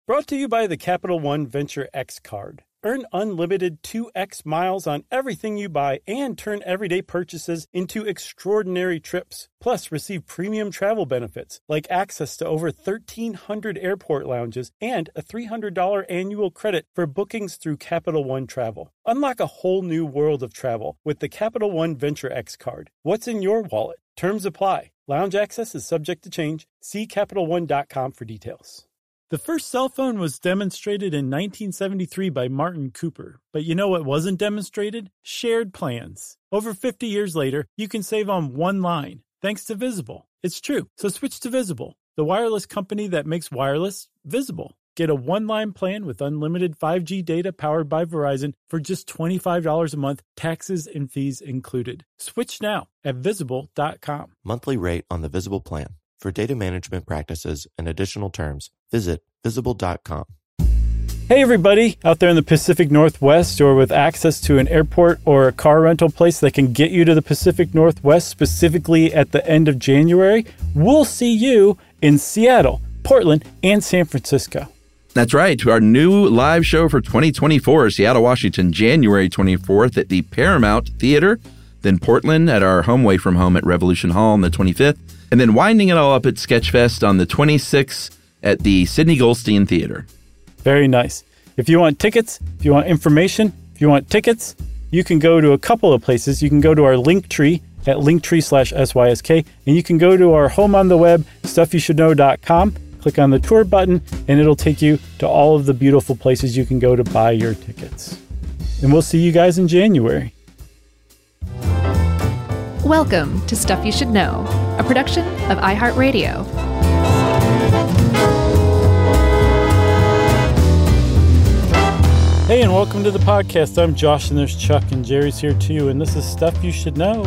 Brought to you by the Capital One Venture X card. Earn unlimited 2x miles on everything you buy and turn everyday purchases into extraordinary trips. Plus, receive premium travel benefits like access to over 1,300 airport lounges and a $300 annual credit for bookings through Capital One Travel. Unlock a whole new world of travel with the Capital One Venture X card. What's in your wallet? Terms apply. Lounge access is subject to change. See CapitalOne.com for details. The first cell phone was demonstrated in 1973 by Martin Cooper. But you know what wasn't demonstrated? Shared plans. Over 50 years later, you can save on one line, thanks to Visible. It's true, so switch to Visible, the wireless company that makes wireless visible. Get a one-line plan with unlimited 5G data powered by Verizon for just $25 a month, taxes and fees included. Switch now at Visible.com. Monthly rate on the Visible plan. For data management practices and additional terms, visit Visible.com. Hey everybody out there in the Pacific Northwest or with access to an airport or a car rental place that can get you to the Pacific Northwest specifically at the end of January, we'll see you in Seattle, Portland, and San Francisco. That's right. Our new live show for 2024, Seattle, Washington, January 24th at the Paramount Theater, then Portland at our home away from home at Revolution Hall on the 25th, and then winding it all up at Sketchfest on the 26th at the Sidney Goldstein Theater. Very nice. If you want tickets, if you want information, if you want tickets, you can go to a couple of places. You can go to our Linktree at linktree/SYSK, and you can go to our home on the web, stuffyoushouldknow.com, click on the tour button, and it'll take you to all of the beautiful places you can go to buy your tickets. And we'll see you guys in January. Welcome to Stuff You Should Know, a production of iHeartRadio. Hey, and welcome to the podcast. I'm Josh, and there's Chuck, and Jerry's here too, and this is Stuff You Should Know.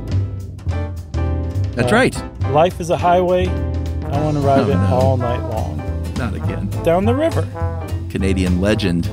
That's right. Life is a highway. I want to ride it all night long. Not again. Down the river. Canadian legend.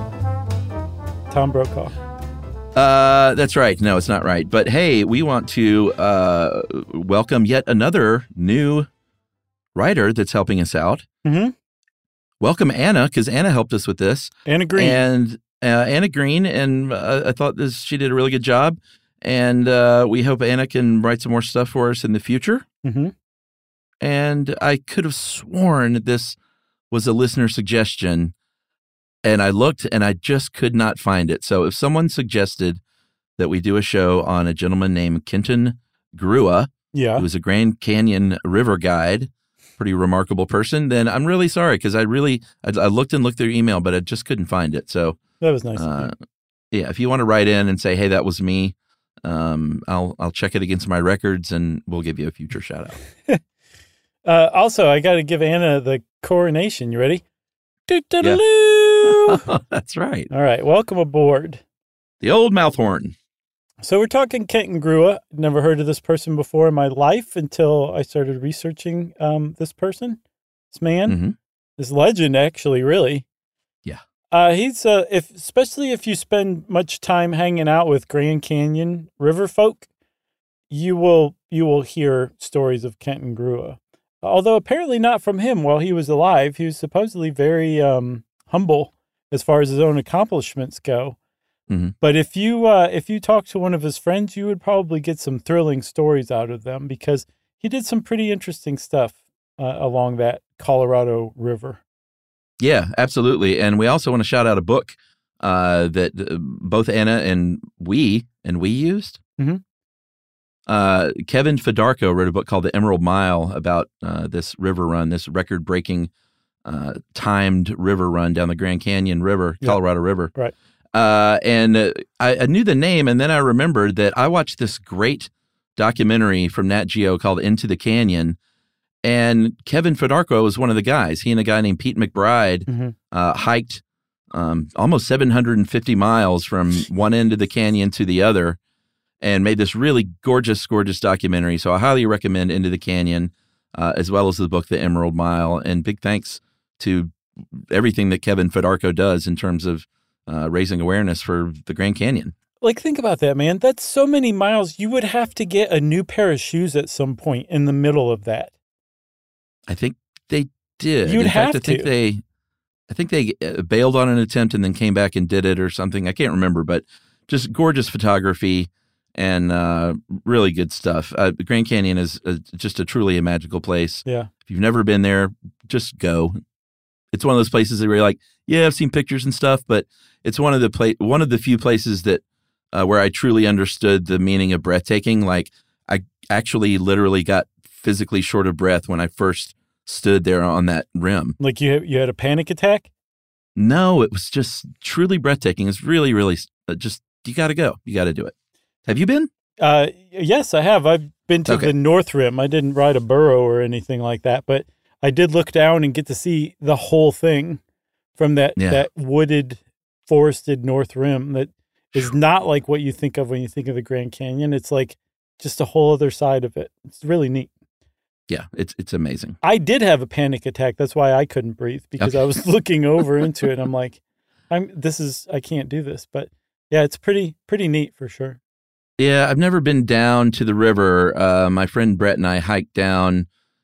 Tom Brokaw. That's right. No, it's not right. But hey, we want to welcome yet another new writer that's helping us out. Mm-hmm. Welcome Anna, because Anna helped us with this. Anna Green. And Anna Green, and I thought she did a really good job. And we hope Anna can write some more stuff for us in the future. Mm-hmm. And I could have sworn this was a listener suggestion. And I looked, and I just could not find it. So if someone suggested that we do a show on a gentleman named Kenton Grua, who was a Grand Canyon river guide, pretty remarkable person, then I'm really sorry, because I looked through your email, but I just couldn't find it. So that was nice. Yeah, if you want to write in and say, hey, that was me, I'll check it against my records, and we'll give you a future shout out. Also, I got to give Anna the coronation. You ready? Yeah. That's right. All right. Welcome aboard. The old mouth horn. So we're talking Kenton Grua. Never heard of this person before in my life until I started researching this person, this man, this legend, actually, really. Yeah. He's especially if you spend much time hanging out with Grand Canyon river folk, you will hear stories of Kenton Grua. Although apparently not from him while he was alive. He was supposedly very humble as far as his own accomplishments go. Mm-hmm. But if you talk to one of his friends, you would probably get some thrilling stories out of them, because he did some pretty interesting stuff along that Colorado River. Yeah, absolutely. And we also want to shout out a book that both Anna and we used. Mm-hmm. Kevin Fedarko wrote a book called The Emerald Mile about this river run, this record-breaking timed river run down the Grand Canyon River, Colorado River. Right. And I knew the name, and then I remembered that I watched this great documentary from Nat Geo called Into the Canyon, and Kevin Fedarko was one of the guys. He and a guy named Pete McBride hiked almost 750 miles from one end of the canyon to the other, and made this really gorgeous, gorgeous documentary. So I highly recommend Into the Canyon, as well as the book, The Emerald Mile. And big thanks to everything that Kevin Fedarko does in terms of raising awareness for the Grand Canyon. Like, think about that, man. That's so many miles. You would have to get a new pair of shoes at some point in the middle of that. I think they did. You'd in have fact, I think I think they bailed on an attempt and then came back and did it or something. I can't remember, but just gorgeous photography and really good stuff. The Grand Canyon is just truly a magical place. Yeah. If you've never been there, just go. It's one of those places where you're like, yeah, I've seen pictures and stuff, but it's one of the few places that where I truly understood the meaning of breathtaking. Like I actually literally got physically short of breath when I first stood there on that rim. Like you had a panic attack? No, it was just truly breathtaking. It's really, really just, you got to go. You got to do it. Have you been? Yes, I have. I've been to the North Rim. I didn't ride a burro or anything like that, but I did look down and get to see the whole thing from that wooded, forested North Rim that is not like what you think of when you think of the Grand Canyon. It's like just a whole other side of it. It's really neat. Yeah, it's amazing. I did have a panic attack. That's why I couldn't breathe, because I was looking over into it. I'm like, I can't do this. But yeah, it's pretty neat for sure. Yeah, I've never been down to the river. My friend Brett and I hiked down.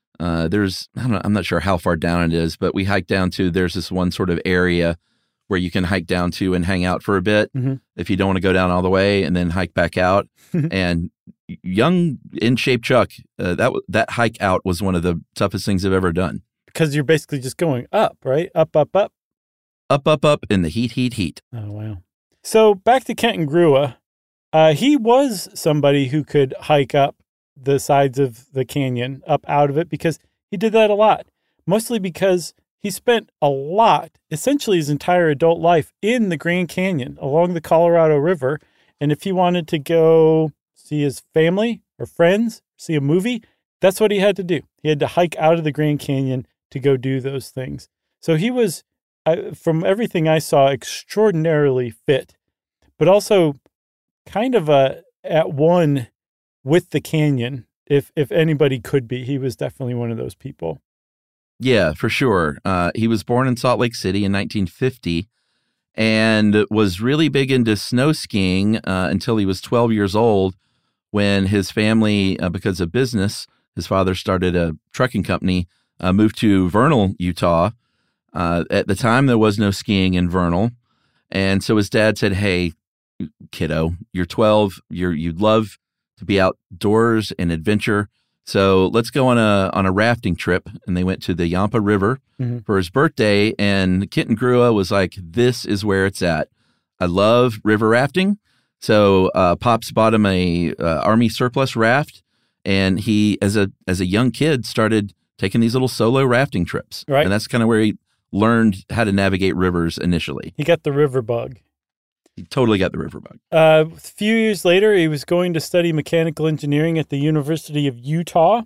I'm not sure how far down it is, but we hiked down to, there's this one sort of area where you can hike down to and hang out for a bit if you don't want to go down all the way and then hike back out. And young, in shape Chuck, that hike out was one of the toughest things I've ever done. Because you're basically just going up, right? Up. Up in the heat. Oh, wow. So back to Kenton Grua. He was somebody who could hike up the sides of the canyon, up out of it, because he did that a lot. Mostly because he spent a lot, essentially his entire adult life, in the Grand Canyon along the Colorado River. And if he wanted to go see his family or friends, see a movie, that's what he had to do. He had to hike out of the Grand Canyon to go do those things. So he was, from everything I saw, extraordinarily fit, but also kind of at one with the canyon. If anybody could be, he was definitely one of those people. Yeah, for sure. He was born in Salt Lake City in 1950 and was really big into snow skiing until he was 12 years old, when his family, because of business, his father started a trucking company, moved to Vernal, Utah. At the time, there was no skiing in Vernal. And so his dad said, hey, kiddo, you're 12, you'd love to be outdoors and adventure. So let's go on a rafting trip. And they went to the Yampa River for his birthday. And Kenton Grua was like, this is where it's at. I love river rafting. So Pops bought him a Army surplus raft. And he, as a young kid, started taking these little solo rafting trips. Right. And that's kind of where he learned how to navigate rivers initially. He got the river bug. He totally got the river bug. A few years later, he was going to study mechanical engineering at the University of Utah.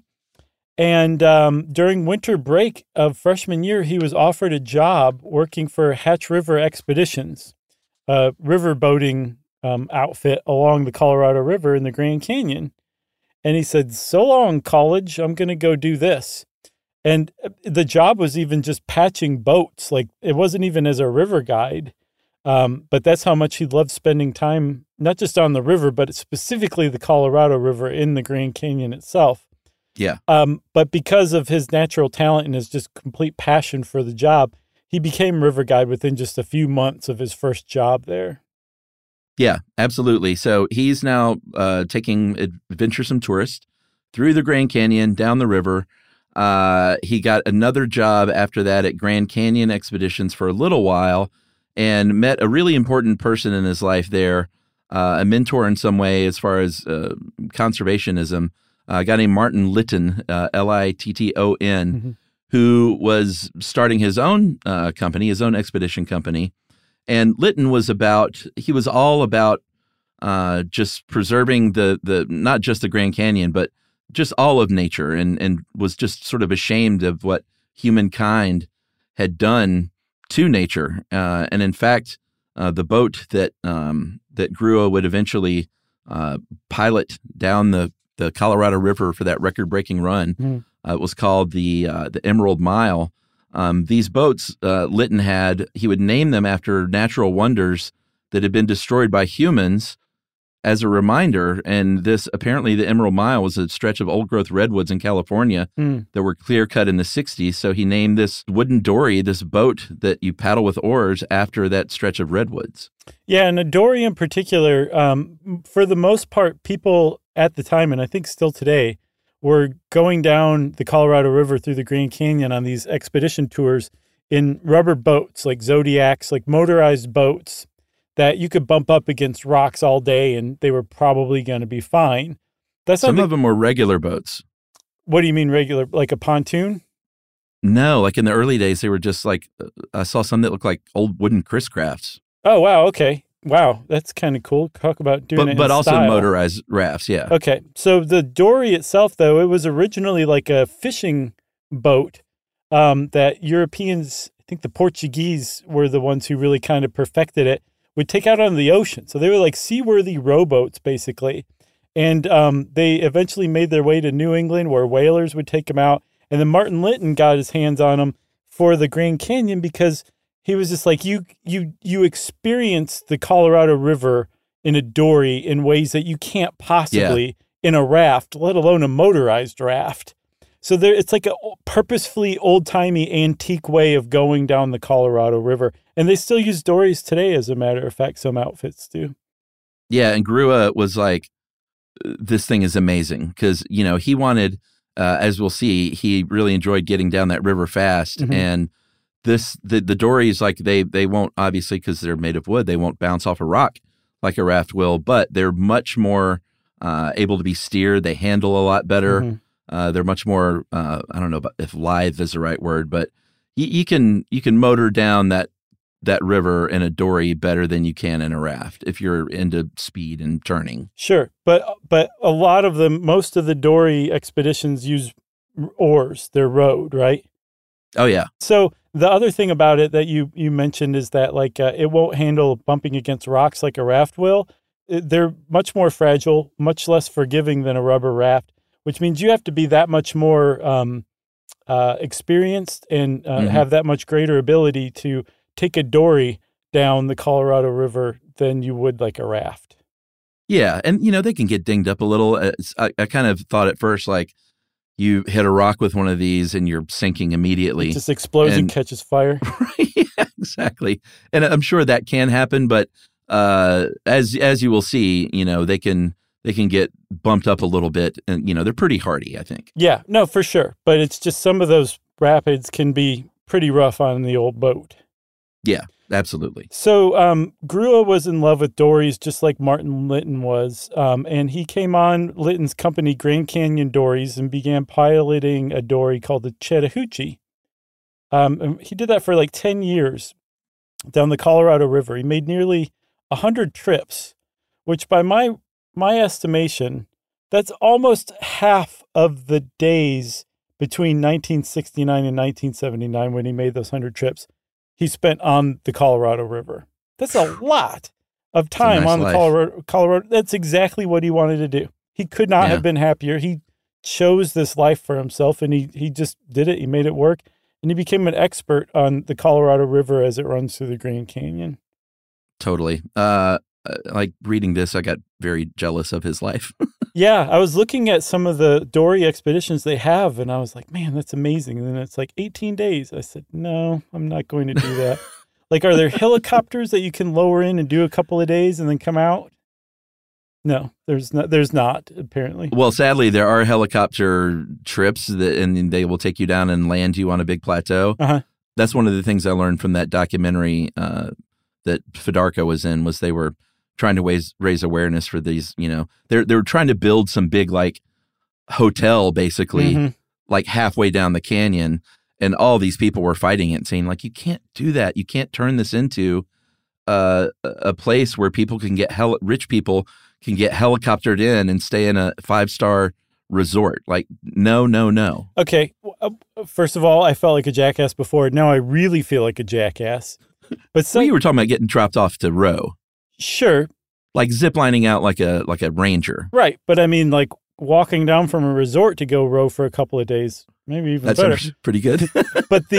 And during winter break of freshman year, he was offered a job working for Hatch River Expeditions, a river boating outfit along the Colorado River in the Grand Canyon. And he said, so long, college, I'm going to go do this. And the job was even just patching boats. Like, it wasn't even as a river guide. But that's how much he loved spending time, not just on the river, but specifically the Colorado River in the Grand Canyon itself. Yeah. But because of his natural talent and his just complete passion for the job, he became river guide within just a few months of his first job there. Yeah, absolutely. So he's now taking adventuresome tourists through the Grand Canyon, down the river. He got another job after that at Grand Canyon Expeditions for a little while, and met a really important person in his life there, a mentor in some way as far as conservationism, a guy named Martin Litton, Litton, who was starting his own company, his own expedition company. And Litton was all about just preserving the not just the Grand Canyon, but just all of nature, and was just sort of ashamed of what humankind had done to nature. And in fact, the boat that Grua would eventually pilot down the Colorado River for that record-breaking run was called the Emerald Mile. These boats Litton he would name them after natural wonders that had been destroyed by humans as a reminder, and this apparently the Emerald Mile was a stretch of old-growth redwoods in California that were clear-cut in the 60s, so he named this wooden dory, this boat that you paddle with oars, after that stretch of redwoods. Yeah, and a dory in particular, for the most part, people at the time, and I think still today, were going down the Colorado River through the Grand Canyon on these expedition tours in rubber boats, like Zodiacs, like motorized boats that you could bump up against rocks all day and they were probably going to be fine. Some of them were regular boats. What do you mean regular? Like a pontoon? No, like in the early days, they were just like, I saw some that looked like old wooden Chris Crafts. Oh, wow. Okay. Wow. That's kind of cool. Talk about doing it in But also style. motorized rafts, yeah. Okay. So the dory itself, though, it was originally like a fishing boat that Europeans, I think the Portuguese were the ones who really kind of perfected it, would take out on the ocean. So they were like seaworthy rowboats, basically. And they eventually made their way to New England where whalers would take them out. And then Martin Linton got his hands on them for the Grand Canyon because he was just like, you experience the Colorado River in a dory in ways that you can't possibly in a raft, let alone a motorized raft. So it's like a purposefully old-timey antique way of going down the Colorado River. And they still use dories today, as a matter of fact, some outfits do. Yeah, and Grua was like, this thing is amazing because, you know, he wanted, as we'll see, he really enjoyed getting down that river fast. Mm-hmm. And the dories, like they won't, obviously, because they're made of wood, they won't bounce off a rock like a raft will, but they're much more able to be steered. They handle a lot better. Mm-hmm. They're much more, I don't know if lithe is the right word, but you can motor down that river in a dory better than you can in a raft if you're into speed and turning. Sure. But a lot of them, most of the dory expeditions use oars. They're rowed, right? Oh, yeah. So the other thing about it that you mentioned is that like it won't handle bumping against rocks like a raft will. They're much more fragile, much less forgiving than a rubber raft, which means you have to be that much more experienced and have that much greater ability to take a dory down the Colorado River than you would like a raft. Yeah, and you know, they can get dinged up a little. I kind of thought at first like you hit a rock with one of these and you're sinking immediately. It just explodes and catches fire. Right, yeah, exactly. And I'm sure that can happen, but as you will see, you know, they can get bumped up a little bit, and you know, they're pretty hardy, I think. Yeah, no, for sure. But it's just some of those rapids can be pretty rough on the old boat. Yeah, absolutely. So Grua was in love with dories just like Martin Linton was, and he came on Linton's company, Grand Canyon Dories, and began piloting a dory called the Chattahoochee. And he did that for like 10 years down the Colorado River. He made nearly 100 trips, which by my estimation, that's almost half of the days between 1969 and 1979 when he made those 100 trips he spent on the Colorado River. That's a lot of time on the Colorado. That's exactly what he wanted to do. He could not have been happier. He chose this life for himself, and he just did it. He made it work, and he became an expert on the Colorado River as it runs through the Grand Canyon. Totally. Like reading this, I got very jealous of his life. Yeah, I was looking at some of the dory expeditions they have, and I was like, man, that's amazing. And then it's like 18 days. I said, no, I'm not going to do that. Like, are there helicopters that you can lower in and do a couple of days and then come out? No, there's not, apparently. Well, sadly, there are helicopter trips and they will take you down and land you on a big plateau. Uh-huh. That's one of the things I learned from that documentary that Federico was in, was they were trying to raise awareness for these, you know, they were trying to build some big like hotel basically like halfway down the canyon, and all these people were fighting it and saying like, you can't do that. You can't turn this into a place where people can get rich people can get helicoptered in and stay in a 5-star resort. Like, no. Okay. First of all, I felt like a jackass before. Now I really feel like a jackass. But you were talking about getting dropped off to row. Sure. Like ziplining out like a ranger. Right. But I mean, like walking down from a resort to go row for a couple of days, maybe even better. That sounds pretty good. But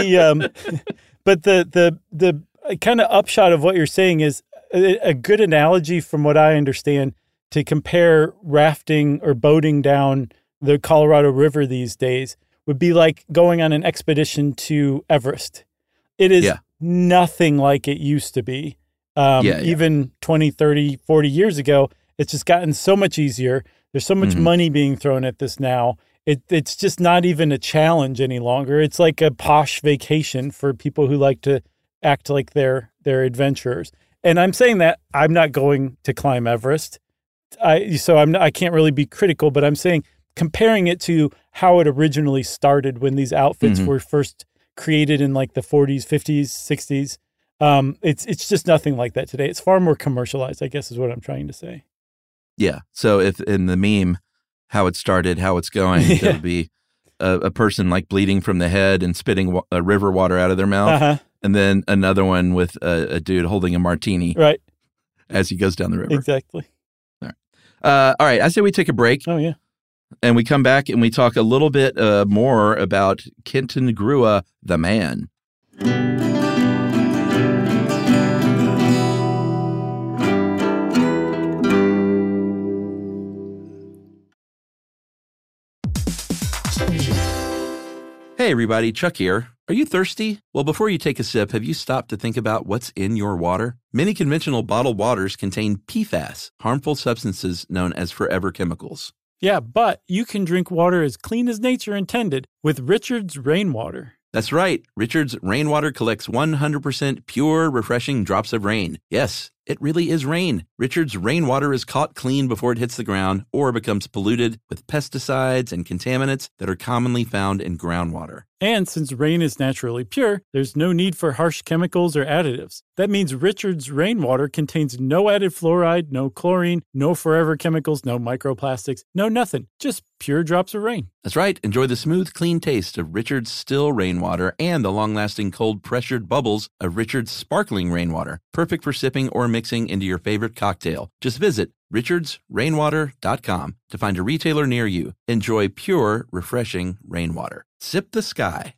the kind of upshot of what you're saying is a good analogy from what I understand to compare rafting or boating down the Colorado River these days would be like going on an expedition to Everest. It is nothing like it used to be. Even 20, 30, 40 years ago, it's just gotten so much easier. There's so much money being thrown at this now. It's just not even a challenge any longer. It's like a posh vacation for people who like to act like they're adventurers. And I'm saying that I'm not going to climb Everest. I can't really be critical, but I'm saying comparing it to how it originally started when these outfits were first created in like the 40s, 50s, 60s. It's just nothing like that today. It's far more commercialized, I guess is what I'm trying to say. Yeah. So if in the meme, how it started, how it's going, there'll be a person like bleeding from the head and spitting river water out of their mouth. And then another one with a dude holding a martini as he goes down the river. Exactly. All right. I say we take a break. Oh, yeah. And we come back and we talk a little bit more about Kenton Grua, the man. Hey everybody, Chuck here. Are you thirsty? Well, before you take a sip, have you stopped to think about what's in your water? Many conventional bottled waters contain PFAS, harmful substances known as forever chemicals. Yeah, but you can drink water as clean as nature intended with Richard's Rainwater. That's right. Richard's Rainwater collects 100% pure, refreshing drops of rain. Yes, it really is rain. Richard's Rainwater is caught clean before it hits the ground or becomes polluted with pesticides and contaminants that are commonly found in groundwater. And since rain is naturally pure, there's no need for harsh chemicals or additives. That means Richard's Rainwater contains no added fluoride, no chlorine, no forever chemicals, no microplastics, no nothing. Just pure drops of rain. That's right. Enjoy the smooth, clean taste of Richard's still rainwater and the long-lasting cold pressured bubbles of Richard's sparkling rainwater. Perfect for sipping or mixing into your favorite cocktail. Just visit richardsrainwater.com to find a retailer near you. Enjoy pure, refreshing rainwater. Sip the sky.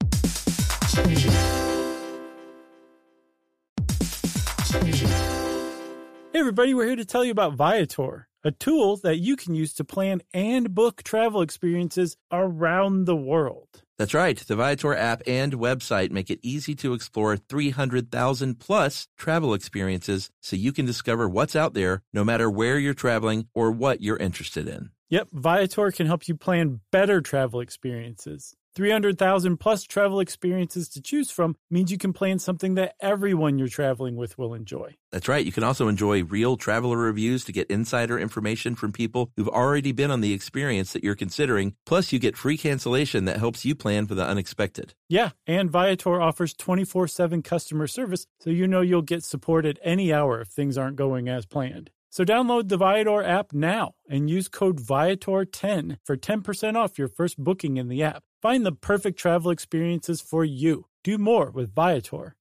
Hey everybody, we're here to tell you about Viator, a tool that you can use to plan and book travel experiences around the world. That's right. The Viator app and website make it easy to explore 300,000 plus travel experiences so you can discover what's out there no matter where you're traveling or what you're interested in. Yep, Viator can help you plan better travel experiences. 300,000 plus travel experiences to choose from means you can plan something that everyone you're traveling with will enjoy. That's right. You can also enjoy real traveler reviews to get insider information from people who've already been on the experience that you're considering. Plus, you get free cancellation that helps you plan for the unexpected. Yeah, and Viator offers 24/7 customer service, so you know you'll get support at any hour if things aren't going as planned. So download the Viator app now and use code Viator10 for 10% off your first booking in the app. Find the perfect travel experiences for you. Do more with Viator.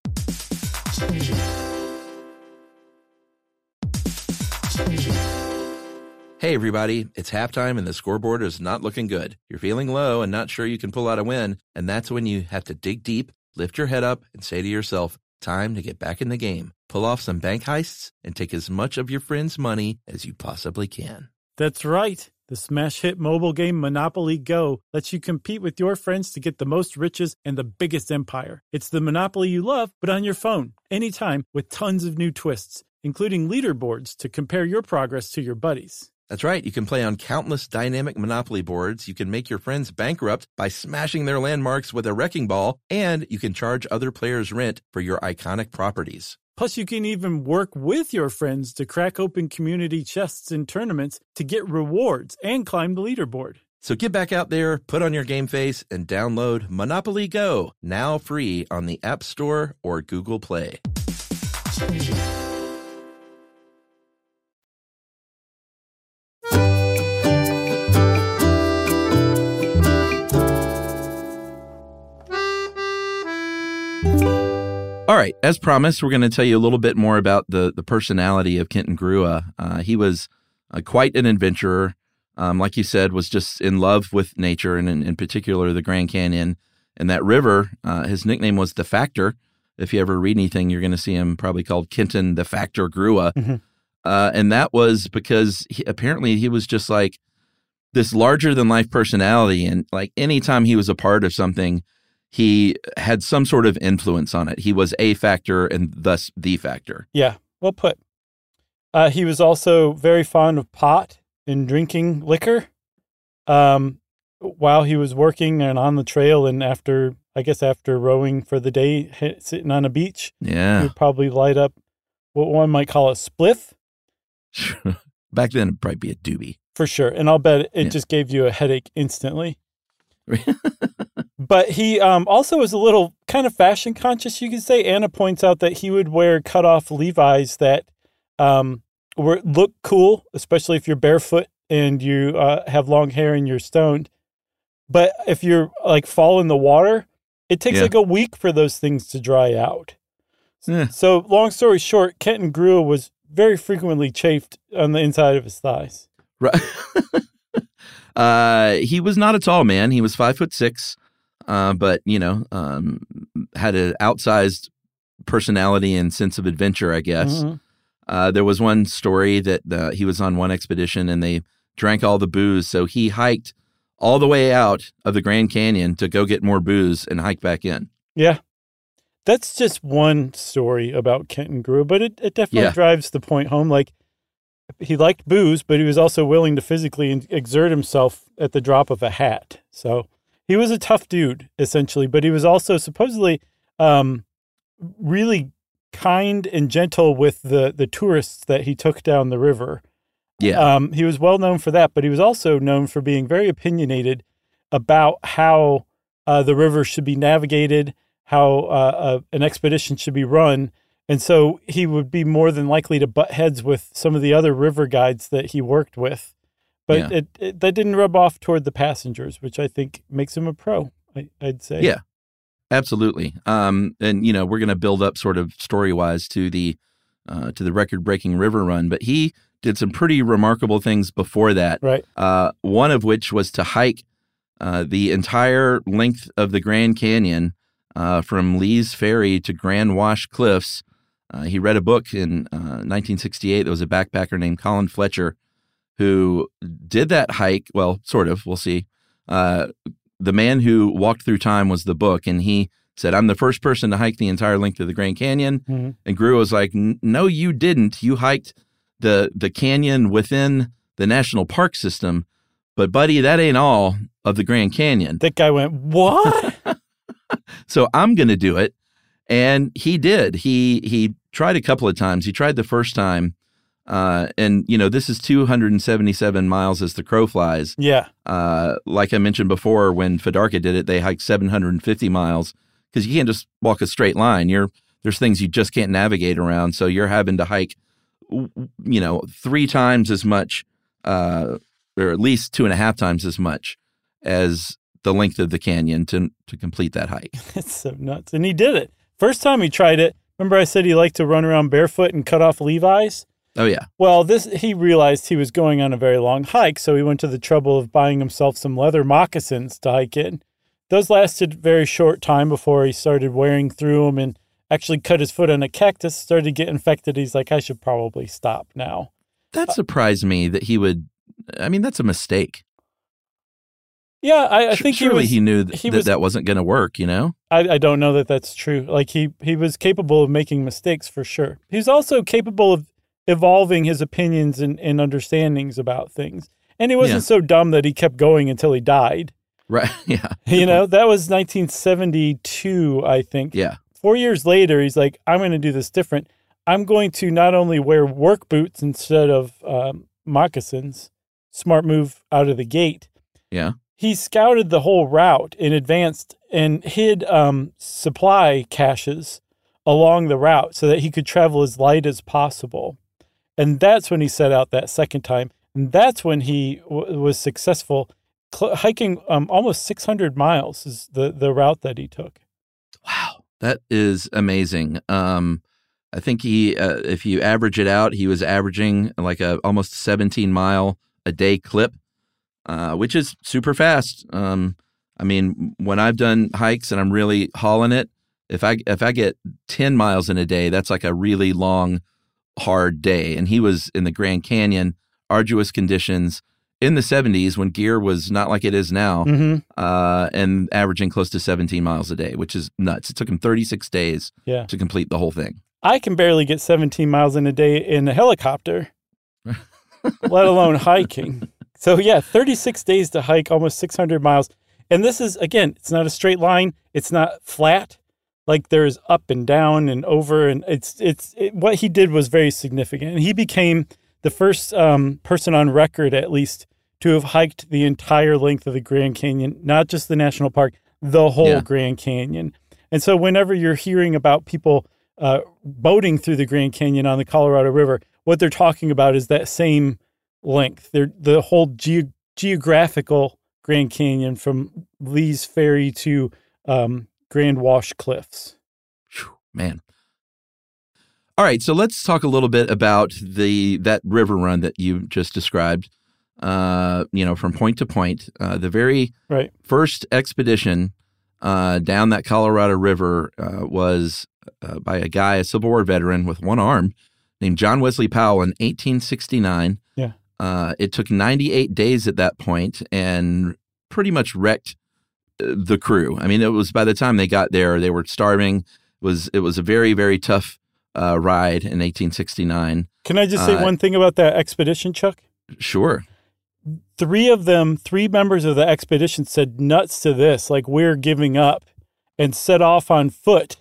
Hey everybody, it's halftime and the scoreboard is not looking good. You're feeling low and not sure you can pull out a win, and that's when you have to dig deep, lift your head up, and say to yourself, time to get back in the game. Pull off some bank heists and take as much of your friends' money as you possibly can. That's right. The smash hit mobile game Monopoly Go lets you compete with your friends to get the most riches and the biggest empire. It's the Monopoly you love, but on your phone, anytime, with tons of new twists, including leaderboards to compare your progress to your buddies. That's right. You can play on countless dynamic Monopoly boards. You can make your friends bankrupt by smashing their landmarks with a wrecking ball, and you can charge other players rent for your iconic properties. Plus, you can even work with your friends to crack open community chests in tournaments to get rewards and climb the leaderboard. So get back out there, put on your game face, and download Monopoly Go, now free on the App Store or Google Play. All right, as promised, we're going to tell you a little bit more about the personality of Kenton Grua. He was quite an adventurer. Like you said, was just in love with nature, and in particular the Grand Canyon and that river. His nickname was The Factor. If you ever read anything, you're going to see him probably called Kenton the Factor Grua. And that was because apparently he was just like this larger than life personality. And like anytime he was a part of something, he had some sort of influence on it. He was a factor and thus the factor. Yeah, well put. He was also very fond of pot and drinking liquor while he was working and on the trail, and after rowing for the day, sitting on a beach. Yeah. He would probably light up what one might call a spliff. Back then, it'd probably be a doobie. For sure. And I'll bet it just gave you a headache instantly. But he also was a little kind of fashion conscious, you could say. Anna points out that he would wear cut-off Levi's that look cool, especially if you're barefoot and you have long hair and you're stoned. But if you're like fall in the water, it takes like a week for those things to dry out. Yeah. So long story short, Kenton Grua was very frequently chafed on the inside of his thighs. Right. He was not a tall man. He was 5'6", but had an outsized personality and sense of adventure, I guess. Mm-hmm. There was one story that he was on one expedition and they drank all the booze, so he hiked all the way out of the Grand Canyon to go get more booze and hike back in. Yeah. That's just one story about Kenton Grua, but it definitely drives the point home. Like, he liked booze, but he was also willing to physically exert himself at the drop of a hat. So he was a tough dude, essentially, but he was also supposedly really kind and gentle with the tourists that he took down the river. Yeah. He was well known for that, but he was also known for being very opinionated about how the river should be navigated, how an expedition should be run. And so he would be more than likely to butt heads with some of the other river guides that he worked with. But that didn't rub off toward the passengers, which I think makes him a pro, I'd say. Yeah, absolutely. And, we're going to build up sort of story-wise to the record-breaking river run. But he did some pretty remarkable things before that. Right. One of which was to hike the entire length of the Grand Canyon from Lee's Ferry to Grand Wash Cliffs. He read a book in 1968. There was a backpacker named Colin Fletcher who did that hike. Well, sort of. We'll see. The Man Who Walked Through Time was the book, and he said, I'm the first person to hike the entire length of the Grand Canyon. Mm-hmm. And Grua was like, no, you didn't. You hiked the canyon within the national park system. But, buddy, that ain't all of the Grand Canyon. That guy went, what? So I'm going to do it. And he did. He tried a couple of times. He tried the first time. And, this is 277 miles as the crow flies. Yeah. Like I mentioned before, when Fedorka did it, they hiked 750 miles because you can't just walk a straight line. There's things you just can't navigate around. So you're having to hike, 3 times as much, or at least 2.5 times as much as the length of the canyon to complete that hike. That's so nuts. And he did it. First time he tried it, remember I said he liked to run around barefoot and cut off Levi's? Oh, yeah. Well, he realized he was going on a very long hike, so he went to the trouble of buying himself some leather moccasins to hike in. Those lasted a very short time before he started wearing through them and actually cut his foot on a cactus, started to get infected. He's like, I should probably stop now. That surprised me that he would. I mean, that's a mistake. Yeah, I think surely he knew that wasn't going to work, I don't know that that's true. Like, he was capable of making mistakes for sure. He's also capable of evolving his opinions and understandings about things. And he wasn't so dumb that he kept going until he died. Right, yeah. That was 1972, I think. Yeah. 4 years later, he's like, I'm going to do this different. I'm going to not only wear work boots instead of moccasins. Smart move out of the gate. Yeah. He scouted the whole route in advance and hid supply caches along the route so that he could travel as light as possible. And that's when he set out that second time. And that's when he was successful hiking almost 600 miles is the route that he took. Wow. That is amazing. I think he, if you average it out, he was averaging like a almost 17-mile a day clip, which is super fast. I mean, when I've done hikes and I'm really hauling it, if I get 10 miles in a day, that's like a really long hard day. And he was in the Grand Canyon, arduous conditions in the 70s when gear was not like it is now, and averaging close to 17 miles a day, which is nuts. It took him 36 days to complete the whole thing. I can barely get 17 miles in a day in a helicopter, let alone hiking. So, 36 days to hike almost 600 miles. And this is, again, it's not a straight line. It's not flat. Like there's up and down and over. And what he did was very significant. And he became the first person on record, at least, to have hiked the entire length of the Grand Canyon, not just the national park, the whole Grand Canyon. And so whenever you're hearing about people boating through the Grand Canyon on the Colorado River, what they're talking about is that same length. They're the whole geographical Grand Canyon from Lee's Ferry to Grand Wash Cliffs. Whew, man. All right, so let's talk a little bit about that river run that you just described. From point to point. The very first expedition down that Colorado River was by a Civil War veteran with one arm named John Wesley Powell in 1869. Yeah. It took 98 days at that point and pretty much wrecked the crew. I mean, it was by the time they got there, they were starving. It was a very, very tough ride in 1869. Can I just say one thing about that expedition, Chuck? Sure. Three members of the expedition said nuts to this, like we're giving up, and set off on foot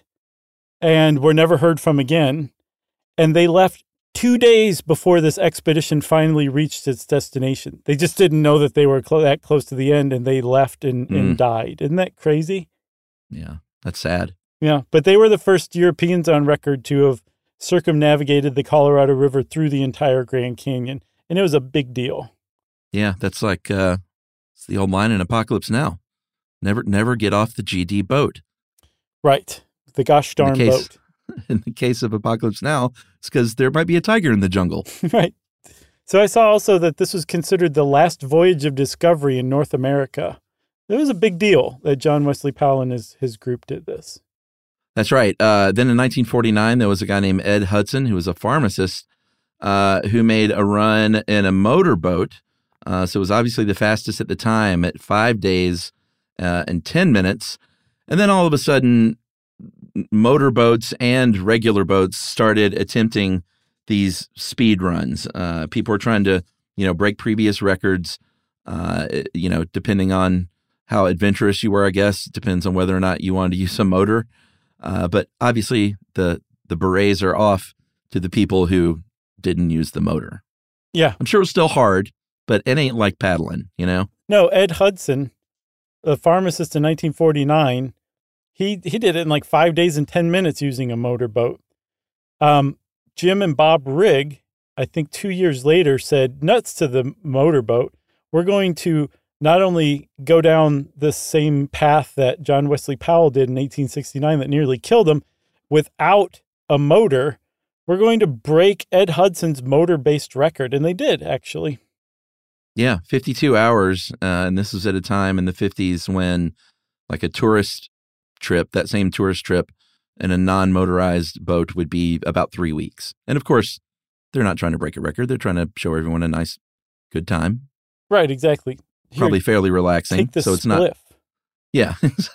and were never heard from again. And they left 2 days before this expedition finally reached its destination. They just didn't know that they were that close to the end, and they left and died. Isn't that crazy? Yeah, that's sad. Yeah, but they were the first Europeans on record to have circumnavigated the Colorado River through the entire Grand Canyon, and it was a big deal. Yeah, that's like it's the old line in Apocalypse Now. Never get off the GD boat. Right. The gosh darn boat. In the case of Apocalypse Now, it's because there might be a tiger in the jungle. Right. So I saw also that this was considered the last voyage of discovery in North America. It was a big deal that John Wesley Powell and his group did this. That's right. Then in 1949, there was a guy named Ed Hudson, who was a pharmacist, who made a run in a motorboat. So it was obviously the fastest at the time at 5 days and 10 minutes. And then all of a sudden, motorboats and regular boats started attempting these speed runs. People were trying to, break previous records, depending on how adventurous you were, I guess. It depends on whether or not you wanted to use a motor. But obviously, the berets are off to the people who didn't use the motor. Yeah. I'm sure it was still hard, but it ain't like paddling, No, Ed Hudson, a pharmacist in 1949, he did it in like 5 days and 10 minutes using a motorboat. Jim and Bob Rigg, I think 2 years later, said, nuts to the motorboat. We're going to not only go down the same path that John Wesley Powell did in 1869 that nearly killed him without a motor, we're going to break Ed Hudson's motor-based record. And they did, actually. Yeah, 52 hours. And this was at a time in the 50s when like a tourist trip, that same tourist trip in a non-motorized boat would be about 3 weeks. And of course, they're not trying to break a record. They're trying to show everyone a nice, good time. Right, exactly. Probably fairly relaxing. Take the so it's spliff. Not. Yeah.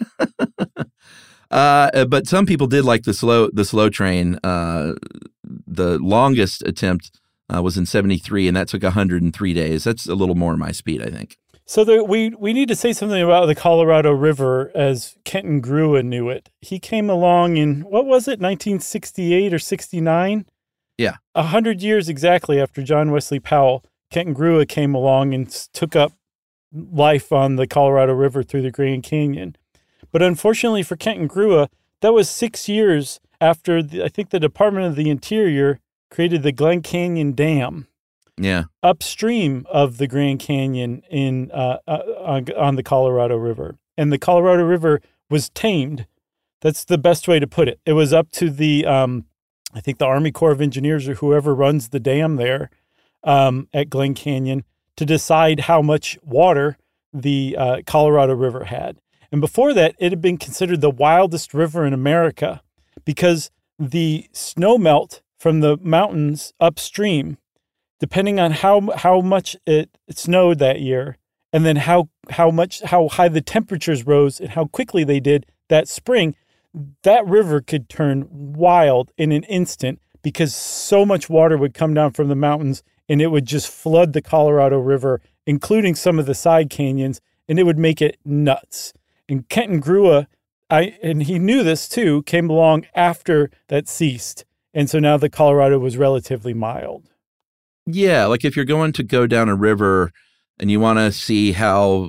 But some people did like the slow train. The longest attempt was in 73, and that took 103 days. That's a little more my speed, I think. So we need to say something about the Colorado River as Kenton Grua knew it. He came along in, what was it, 1968 or 69? Yeah. 100 years exactly after John Wesley Powell, Kenton Grua came along and took up life on the Colorado River through the Grand Canyon. But unfortunately for Kenton Grua, that was 6 years after, I think the Department of the Interior created the Glen Canyon Dam. Yeah. Upstream of the Grand Canyon on the Colorado River. And the Colorado River was tamed. That's the best way to put it. It was up to the, I think the Army Corps of Engineers or whoever runs the dam there at Glen Canyon to decide how much water the Colorado River had. And before that, it had been considered the wildest river in America because the snowmelt from the mountains upstream, depending on how much it snowed that year, and then how high the temperatures rose and how quickly they did that spring, that river could turn wild in an instant because so much water would come down from the mountains and it would just flood the Colorado River, including some of the side canyons, and it would make it nuts. And Kenton Grua, and he knew this too, came along after that ceased. And so now the Colorado was relatively mild. Yeah, like if you're going to go down a river and you want to see how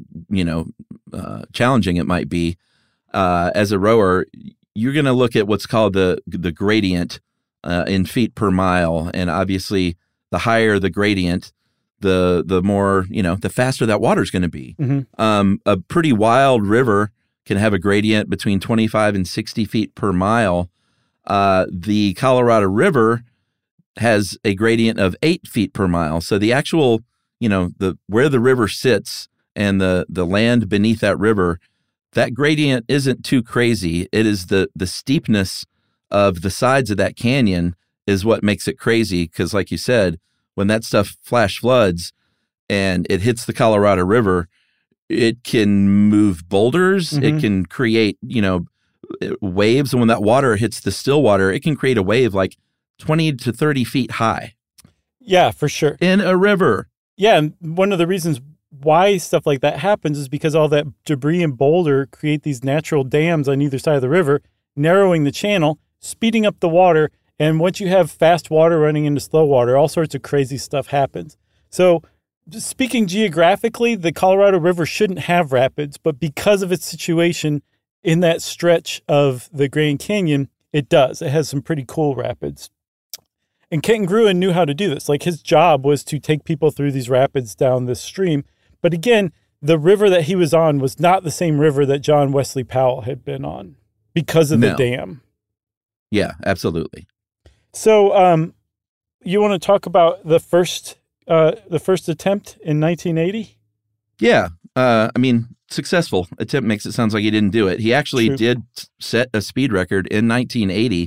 challenging it might be as a rower, you're going to look at what's called the gradient in feet per mile, and obviously the higher the gradient, the more the faster that water is going to be. Mm-hmm. A pretty wild river can have a gradient between 25 and 60 feet per mile. The Colorado River has a gradient of 8 feet per mile. So the actual, where the river sits and the land beneath that river, that gradient isn't too crazy. It is the steepness of the sides of that canyon is what makes it crazy. Because like you said, when that stuff flash floods and it hits the Colorado River, it can move boulders. Mm-hmm. It can create, waves. And when that water hits the still water, it can create a wave like 20 to 30 feet high. Yeah, for sure. In a river. Yeah, and one of the reasons why stuff like that happens is because all that debris and boulder create these natural dams on either side of the river, narrowing the channel, speeding up the water, and once you have fast water running into slow water, all sorts of crazy stuff happens. So, just speaking geographically, the Colorado River shouldn't have rapids, but because of its situation in that stretch of the Grand Canyon, it does. It has some pretty cool rapids. And Kenton Gruen knew how to do this. Like, his job was to take people through these rapids down this stream. But again, the river that he was on was not the same river that John Wesley Powell had been on because of the dam. Yeah, absolutely. So you want to talk about the first attempt in 1980? Yeah. Successful attempt makes it sound like he didn't do it. He actually did set a speed record in 1980.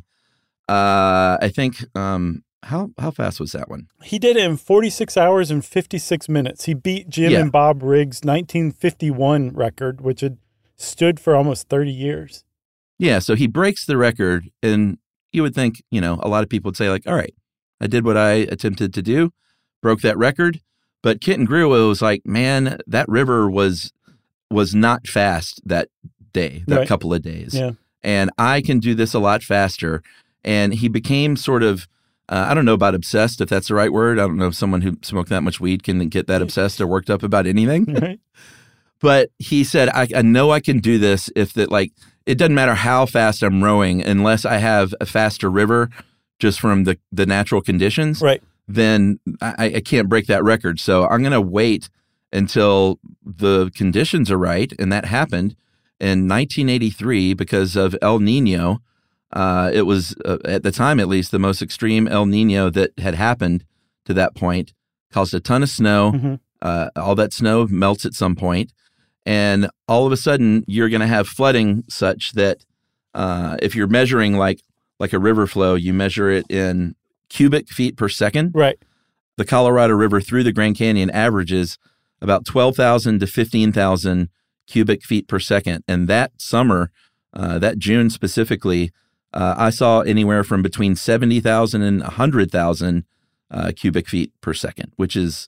I think, how fast was that one? He did it in 46 hours and 56 minutes. He beat Jim and Bob Riggs' 1951 record, which had stood for almost 30 years. Yeah, so he breaks the record, and you would think, a lot of people would say, like, all right, I did what I attempted to do, broke that record. But Kenton Gruen was like, man, that river was not fast that day, that couple of days. Yeah. And I can do this a lot faster. And he became sort of, I don't know about obsessed, if that's the right word. I don't know if someone who smoked that much weed can get that obsessed or worked up about anything. Right. But he said, I know I can do this if that, like, it doesn't matter how fast I'm rowing, unless I have a faster river just from the natural conditions. Right. Then I can't break that record. So I'm going to wait until the conditions are right. And that happened in 1983 because of El Nino. It was, at the time at least, the most extreme El Nino that had happened to that point. Caused a ton of snow. Mm-hmm. All that snow melts at some point. And all of a sudden, you're going to have flooding such that if you're measuring like a river flow, you measure it in cubic feet per second. Right. The Colorado River through the Grand Canyon averages about 12,000 to 15,000 cubic feet per second. And that summer, that June specifically, I saw anywhere from between 70,000 and 100,000 cubic feet per second, which is,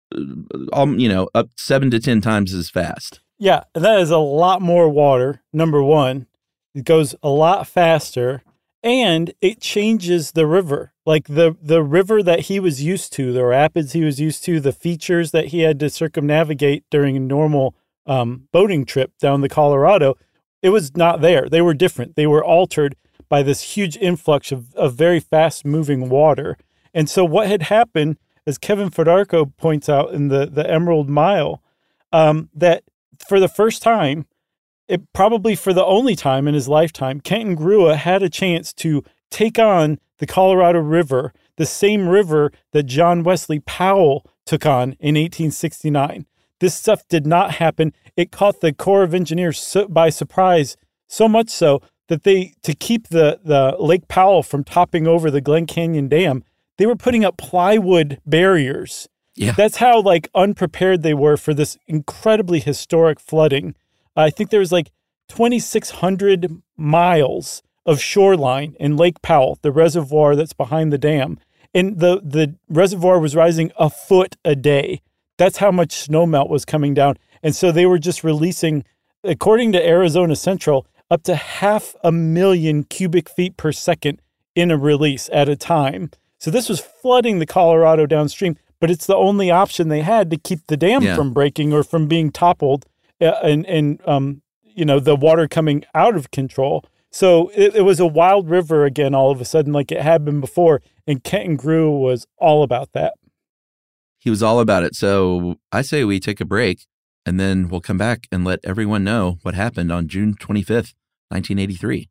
up 7 to 10 times as fast. Yeah, that is a lot more water, number one. It goes a lot faster, and it changes the river. Like the river that he was used to, the rapids he was used to, the features that he had to circumnavigate during a normal boating trip down the Colorado, it was not there. They were different. They were altered by this huge influx of very fast-moving water. And so what had happened, as Kevin Fedarko points out in the Emerald Mile, that for the first time, probably for the only time in his lifetime, Kenton Gruen had a chance to take on the Colorado River, the same river that John Wesley Powell took on in 1869. This stuff did not happen. It caught the Corps of Engineers by surprise, so much so that to keep the Lake Powell from topping over the Glen Canyon Dam, they were putting up plywood barriers. Yeah. That's how like unprepared they were for this incredibly historic flooding. I think there was like 2,600 miles of shoreline in Lake Powell, the reservoir that's behind the dam. And the reservoir was rising a foot a day. That's how much snowmelt was coming down. And so they were just releasing, according to Arizona Central, up to 500,000 cubic feet per second in a release at a time. So this was flooding the Colorado downstream, but it's the only option they had to keep the dam from breaking or from being toppled and the water coming out of control. So it was a wild river again all of a sudden like it had been before, and Kenton Grew was all about that. He was all about it. So I say we take a break, and then we'll come back and let everyone know what happened on June 25th, 1983.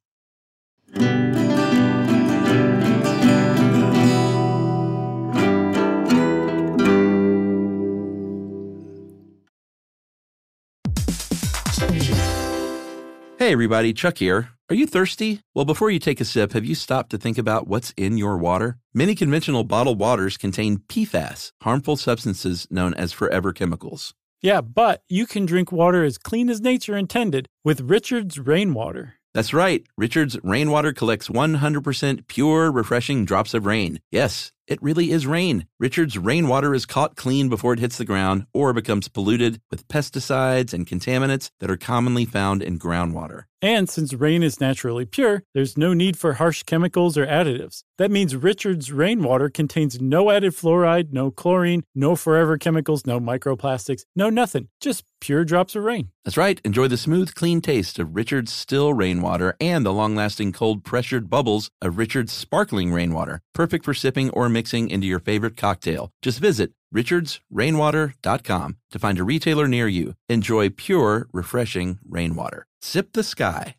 Hey everybody, Chuck here. Are you thirsty? Well, before you take a sip, have you stopped to think about what's in your water? Many conventional bottled waters contain PFAS, harmful substances known as forever chemicals. Yeah, but you can drink water as clean as nature intended with Richard's Rainwater. That's right. Richard's Rainwater collects 100% pure, refreshing drops of rain. Yes, it really is rain. Richard's Rainwater is caught clean before it hits the ground or becomes polluted with pesticides and contaminants that are commonly found in groundwater. And since rain is naturally pure, there's no need for harsh chemicals or additives. That means Richard's Rainwater contains no added fluoride, no chlorine, no forever chemicals, no microplastics, no nothing. Just pure drops of rain. That's right. Enjoy the smooth, clean taste of Richard's still rainwater and the long-lasting cold pressured bubbles of Richard's sparkling rainwater. Perfect for sipping or mixing into your favorite cocktail. Just visit richardsrainwater.com to find a retailer near you. Enjoy pure, refreshing rainwater. Sip the sky.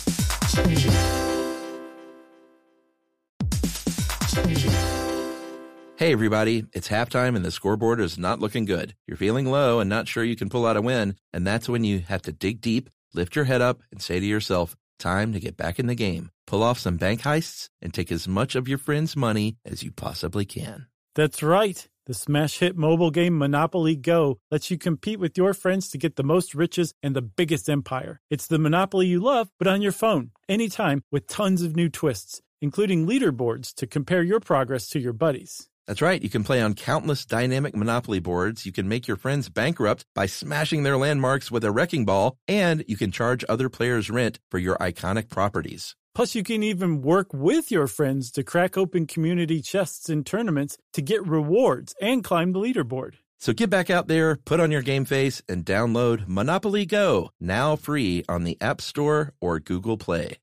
Hey everybody, it's halftime and the scoreboard is not looking good. You're feeling low and not sure you can pull out a win, and that's when you have to dig deep, lift your head up, and say to yourself, time to get back in the game. Pull off some bank heists and take as much of your friends' money as you possibly can. That's right. The smash hit mobile game Monopoly Go lets you compete with your friends to get the most riches and the biggest empire. It's the Monopoly you love, but on your phone, anytime, with tons of new twists, including leaderboards to compare your progress to your buddies. That's right. You can play on countless dynamic Monopoly boards. You can make your friends bankrupt by smashing their landmarks with a wrecking ball, and you can charge other players rent for your iconic properties. Plus, you can even work with your friends to crack open community chests in tournaments to get rewards and climb the leaderboard. So get back out there, put on your game face, and download Monopoly Go, now free on the App Store or Google Play.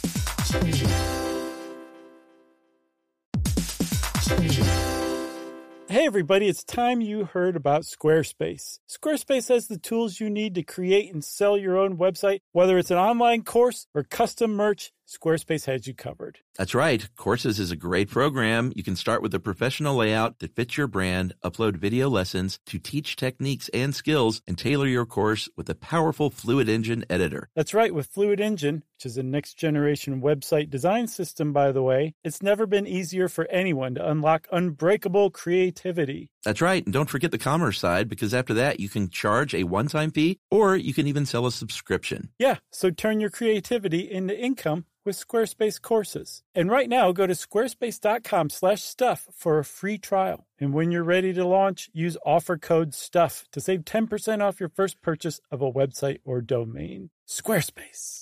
Hey everybody, it's time you heard about Squarespace. Squarespace has the tools you need to create and sell your own website. Whether it's an online course or custom merch, Squarespace has you covered. That's right. Courses is a great program. You can start with a professional layout that fits your brand, upload video lessons to teach techniques and skills, and tailor your course with a powerful Fluid Engine editor. That's right. With Fluid Engine, which is a next-generation website design system, by the way, it's never been easier for anyone to unlock unbreakable creativity. That's right. And don't forget the commerce side, because after that, you can charge a one-time fee, or you can even sell a subscription. Yeah, so turn your creativity into income with Squarespace courses. And right now, go to squarespace.com/stuff for a free trial. And when you're ready to launch, use offer code STUFF to save 10% off your first purchase of a website or domain. Squarespace.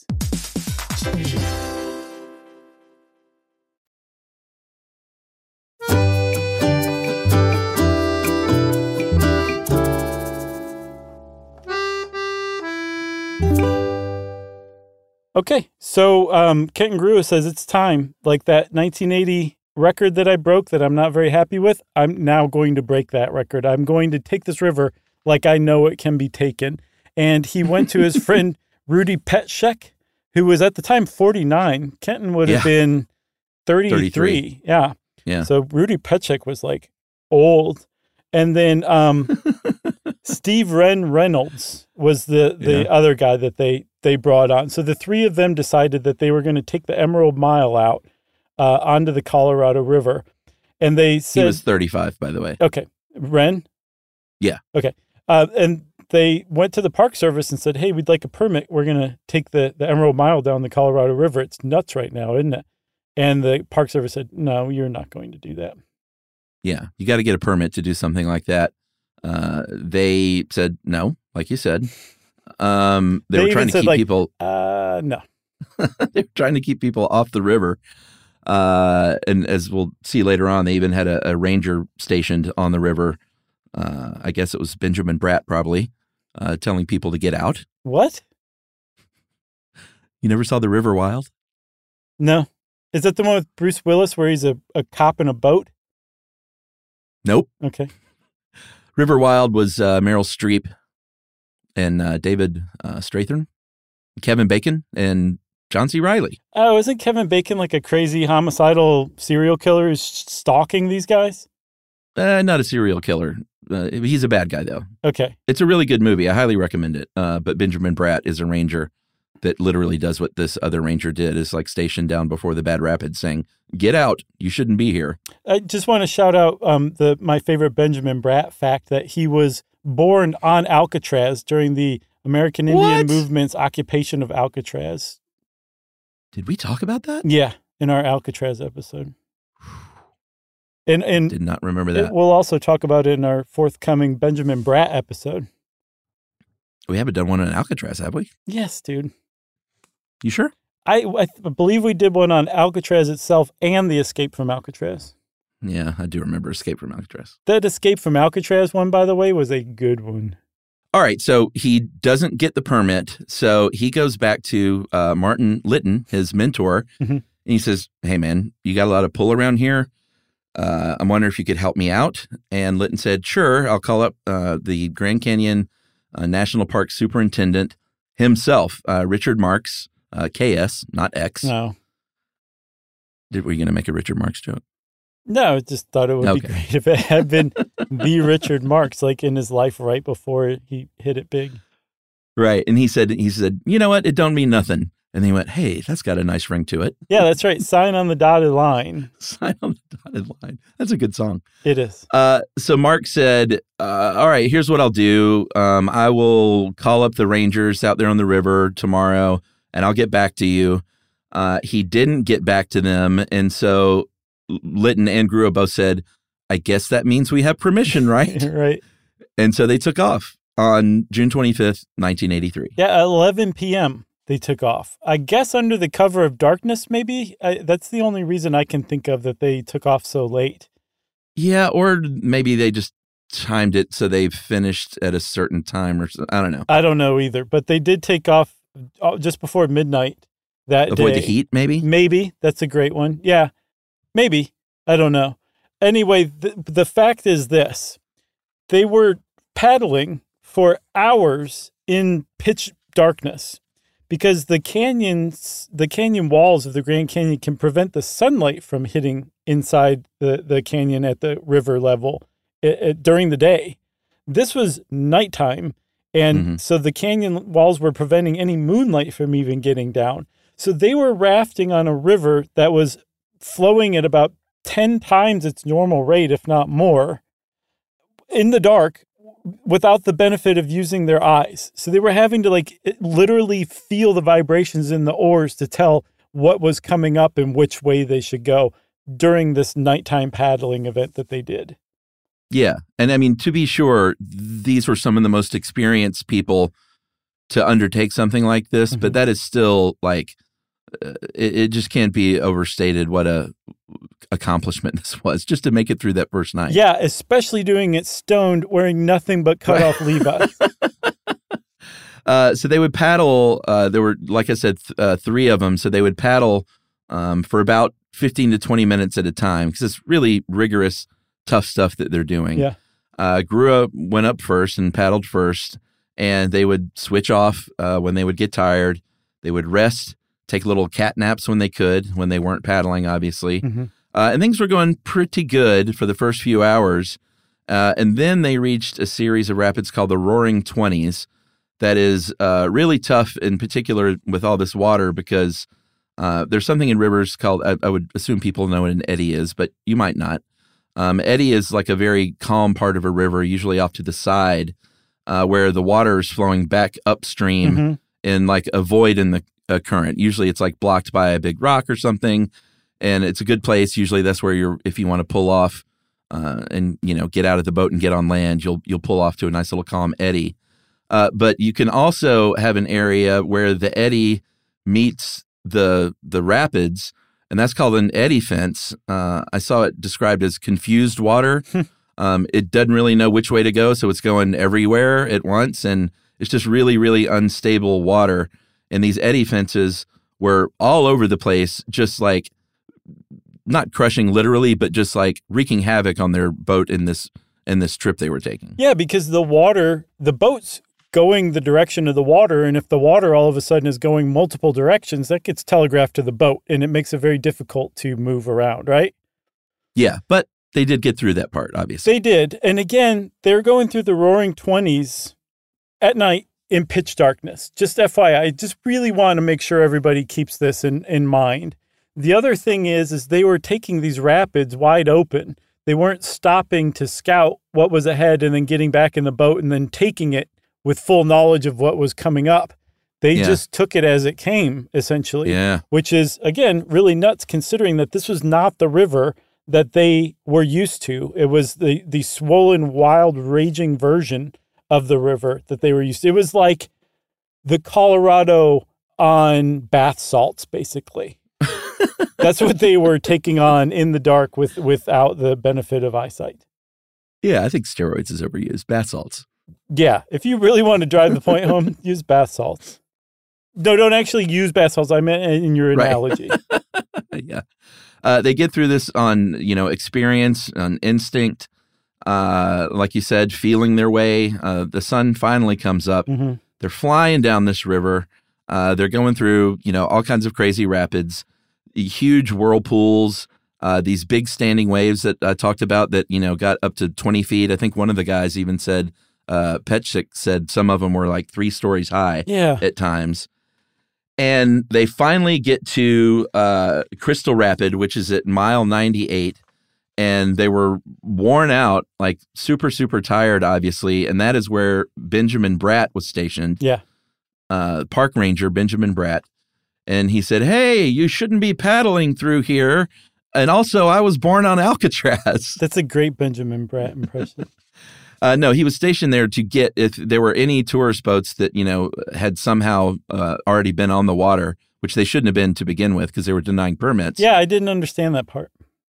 Okay, so Kenton Grew says it's time. Like that 1980 record that I broke that I'm not very happy with, I'm now going to break that record. I'm going to take this river like I know it can be taken. And he went to his friend Rudy Petschek, who was at the time 49. Kenton would have been 33. Yeah. So Rudy Petschek was like old. And then Steve Reynolds was the other guy that they they brought on. So the three of them decided that they were going to take the Emerald Mile out onto the Colorado River. And they said... He was 35, by the way. Okay. Ren? Yeah. Okay. And they went to the Park Service and said, hey, we'd like a permit. We're going to take the Emerald Mile down the Colorado River. It's nuts right now, isn't it? And the Park Service said, no, you're not going to do that. Yeah. You got to get a permit to do something like that. They said no, like you said. They were trying to keep people... no. They were trying to keep people off the river. And as we'll see later on, they even had a ranger stationed on the river. I guess it was Benjamin Bratt, probably, telling people to get out. What? You never saw The River Wild? No. Is that the one with Bruce Willis where he's a cop in a boat? Nope. Okay. River Wild was Meryl Streep and David Strathairn, Kevin Bacon, and John C. Reilly. Oh, isn't Kevin Bacon like a crazy homicidal serial killer who's stalking these guys? Not a serial killer. He's a bad guy, though. Okay. It's a really good movie. I highly recommend it. But Benjamin Bratt is a ranger that literally does what this other ranger did, is like stationed down before the Bad Rapids saying, get out. You shouldn't be here. I just want to shout out my favorite Benjamin Bratt fact that he was born on Alcatraz during the American Indian movement's occupation of Alcatraz. Did we talk about that? Yeah, in our Alcatraz episode. And did not remember that. We'll also talk about it in our forthcoming Benjamin Bratt episode. We haven't done one on Alcatraz, have we? Yes, dude. You sure? I believe we did one on Alcatraz itself and the escape from Alcatraz. Yeah, I do remember Escape from Alcatraz. That escape from Alcatraz one, by the way, was a good one. All right, so he doesn't get the permit, so he goes back to Martin Litton, his mentor, and he says, hey, man, you got a lot of pull around here. I'm wondering if you could help me out. And Litton said, sure, I'll call up the Grand Canyon National Park Superintendent himself, Richard Marks, KS, not X. No. Were you going to make a Richard Marks joke? No, I just thought it would be great if it had been the Richard Marks, like in his life right before he hit it big. Right. And he said, you know what? It don't mean nothing. And he went, hey, that's got a nice ring to it. Yeah, that's right. Sign on the dotted line. Sign on the dotted line. That's a good song. It is. So Mark said, all right, here's what I'll do. I will call up the rangers out there on the river tomorrow, and I'll get back to you. He didn't get back to them. And so Litton and Grua both said, I guess that means we have permission, right? Right. And so they took off on June 25th, 1983. Yeah, at 11 p.m. they took off. I guess under the cover of darkness, maybe? That's the only reason I can think of that they took off so late. Yeah, or maybe they just timed it so they finished at a certain time or something. I don't know. I don't know either, but they did take off just before midnight that day. Avoid the heat, maybe? Maybe. That's a great one. Yeah, maybe. I don't know. Anyway, the fact is this. They were paddling for hours in pitch darkness because the canyon walls of the Grand Canyon can prevent the sunlight from hitting inside the canyon at the river level during the day. This was nighttime, and so the canyon walls were preventing any moonlight from even getting down. So they were rafting on a river that was flowing at about 10 times its normal rate, if not more, in the dark without the benefit of using their eyes. So they were having to literally feel the vibrations in the oars to tell what was coming up and which way they should go during this nighttime paddling event that they did. Yeah. And I mean, to be sure, these were some of the most experienced people to undertake something like this, but that is still it just can't be overstated what a accomplishment this was just to make it through that first night. Yeah, especially doing it stoned, wearing nothing but cut off Levi's. So they would paddle. There were, like I said, three of them. So they would paddle for about 15 to 20 minutes at a time because it's really rigorous, tough stuff that they're doing. Yeah. Grua went up first and paddled first, and they would switch off when they would get tired. They would rest, take little cat naps when they could, when they weren't paddling, obviously. And things were going pretty good for the first few hours. And then they reached a series of rapids called the Roaring Twenties. that is really tough, in particular with all this water, because there's something in rivers called, I would assume people know what an eddy is, but you might not. Eddy is like a very calm part of a river, usually off to the side, where the water is flowing back upstream in like a void in the current. Usually it's like blocked by a big rock or something, and it's a good place. Usually that's where if you want to pull off and get out of the boat and get on land, you'll pull off to a nice little calm eddy. But you can also have an area where the eddy meets the rapids, and that's called an eddy fence. I saw it described as confused water. It doesn't really know which way to go, so it's going everywhere at once, and it's just really, really unstable water. And these eddy fences were all over the place, just like not crushing literally, but just like wreaking havoc on their boat in this trip they were taking. Yeah, because the boat's going the direction of the water, and if the water all of a sudden is going multiple directions, that gets telegraphed to the boat, and it makes it very difficult to move around, right? Yeah, but they did get through that part, obviously. They did. And again, they're going through the roaring 20s at night in pitch darkness. Just FYI, I just really want to make sure everybody keeps this in mind. The other thing is they were taking these rapids wide open. They weren't stopping to scout what was ahead and then getting back in the boat and then taking it with full knowledge of what was coming up. They just took it as it came, essentially. Yeah. Which is, again, really nuts considering that this was not the river that they were used to. It was the swollen, wild, raging version of the river that they were used to. It was like the Colorado on bath salts, basically. That's what they were taking on in the dark without the benefit of eyesight. Yeah, I think steroids is overused. Bath salts. Yeah, if you really want to drive the point home, use bath salts. No, don't actually use bath salts. I meant in your analogy. Right. Yeah. They get through this on, experience, on instinct, like you said, feeling their way. The sun finally comes up. Mm-hmm. They're flying down this river. They're going through, all kinds of crazy rapids, huge whirlpools, these big standing waves that I talked about that, got up to 20 feet. I think one of the guys even said, Petchik said some of them were like 3 stories high at times. And they finally get to Crystal Rapid, which is at mile 98. And they were worn out, like super, super tired, obviously. And that is where Benjamin Bratt was stationed. Yeah. Park ranger Benjamin Bratt. And he said, "Hey, you shouldn't be paddling through here. And also, I was born on Alcatraz." That's a great Benjamin Bratt impression. No, he was stationed there to get if there were any tourist boats that, had somehow already been on the water, which they shouldn't have been to begin with because they were denying permits. Yeah, I didn't understand that part.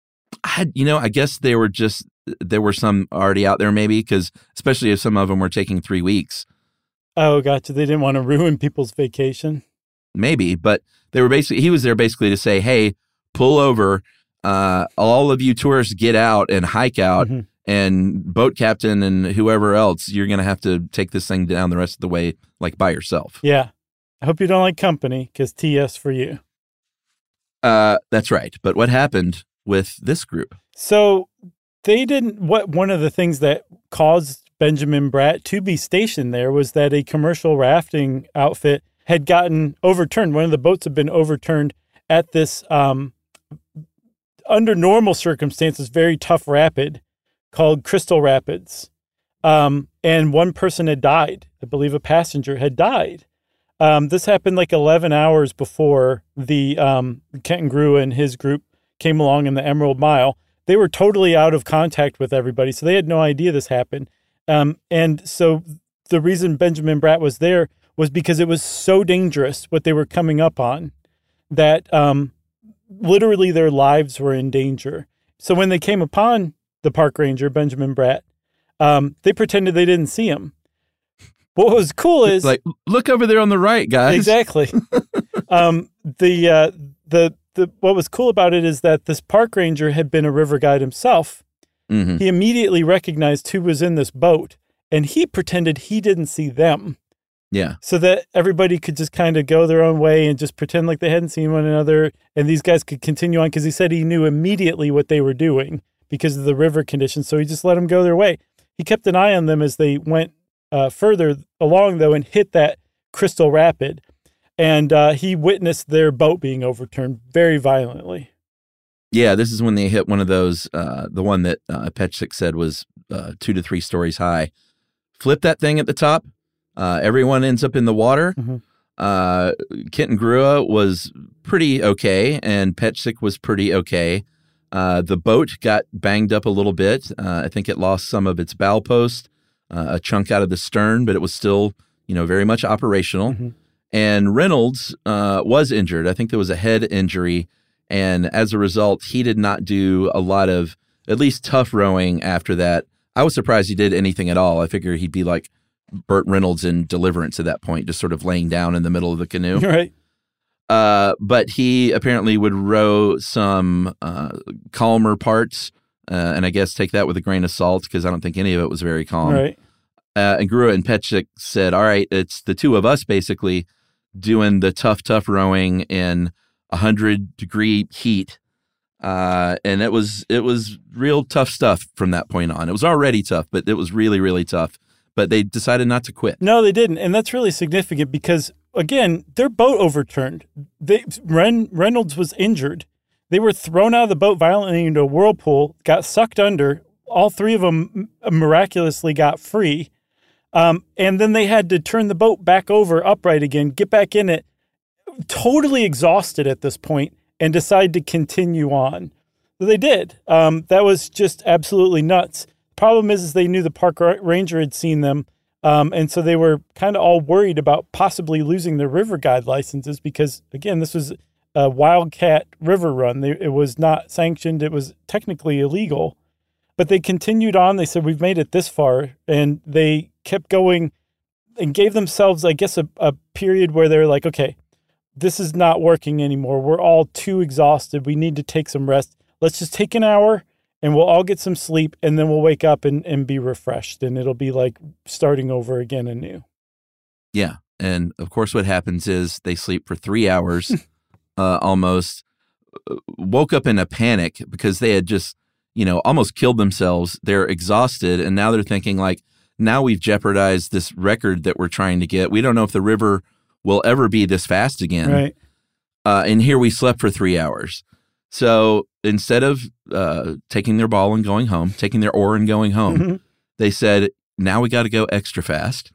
I guess there were some already out there maybe because especially if some of them were taking 3 weeks. Oh, gotcha. They didn't want to ruin people's vacation. Maybe, but he was there basically to say, hey, pull over. All of you tourists get out and hike out. Mm-hmm. And boat captain and whoever else, you're going to have to take this thing down the rest of the way, like by yourself. Yeah. I hope you don't like company because TS for you. That's right. But what happened with this group? So one of the things that caused Benjamin Bratt to be stationed there was that a commercial rafting outfit had gotten overturned. One of the boats had been overturned at this, under normal circumstances, very tough rapid called Crystal Rapids. And one person had died. I believe a passenger had died. This happened like 11 hours before the Kenton Grew and his group came along in the Emerald Mile. They were totally out of contact with everybody, so they had no idea this happened. And so the reason Benjamin Bratt was there was because it was so dangerous what they were coming up on that literally their lives were in danger. So when they came upon the park ranger, Benjamin Bratt, they pretended they didn't see him. What was cool is like, look over there on the right, guys. Exactly. What was cool about it is that this park ranger had been a river guide himself. Mm-hmm. He immediately recognized who was in this boat, and he pretended he didn't see them. Yeah. So that everybody could just kind of go their own way and just pretend like they hadn't seen one another, and these guys could continue on because he said he knew immediately what they were doing because of the river conditions, so he just let them go their way. He kept an eye on them as they went further along, though, and hit that Crystal Rapid. And he witnessed their boat being overturned very violently. Yeah, this is when they hit one of those, the one that Petchik said was 2 to 3 stories high. Flip that thing at the top. Everyone ends up in the water. Kenton Grua was pretty okay, and Petchik was pretty okay. The boat got banged up a little bit. I think it lost some of its bow post, a chunk out of the stern, but it was still, very much operational. And Reynolds was injured. I think there was a head injury. And as a result, he did not do a lot of, at least tough rowing after that. I was surprised he did anything at all. I figured he'd be like Burt Reynolds in Deliverance at that point, just sort of laying down in the middle of the canoe. Right. But he apparently would row some calmer parts, and I guess take that with a grain of salt because I don't think any of it was very calm. Right. And Grua and Petchik said, all right, it's the two of us basically doing the tough rowing in 100-degree heat. And it was real tough stuff from that point on. It was already tough, but it was really, really tough. But they decided not to quit. No, they didn't. And that's really significant because, again, their boat overturned. Reynolds was injured. They were thrown out of the boat violently into a whirlpool, got sucked under. All three of them miraculously got free. And then they had to turn the boat back over upright again, get back in it, totally exhausted at this point, and decide to continue on. So they did. That was just absolutely nuts. Problem is they knew the park ranger had seen them, and so they were kind of all worried about possibly losing their river guide licenses because, again, this was a wildcat river run. It was not sanctioned. It was technically illegal. But they continued on. They said, we've made it this far, and they kept going and gave themselves, I guess, a period where they're like, okay, this is not working anymore. We're all too exhausted. We need to take some rest. Let's just take an hour and we'll all get some sleep and then we'll wake up and be refreshed. And it'll be like starting over again anew. Yeah. And of course, what happens is they sleep for 3 hours, almost woke up in a panic because they had just, almost killed themselves. They're exhausted. And now they're thinking like, now we've jeopardized this record that we're trying to get. We don't know if the river will ever be this fast again. Right. And here we slept for 3 hours. So instead of taking their ball and going home, taking their oar and going home, they said, now we got to go extra fast.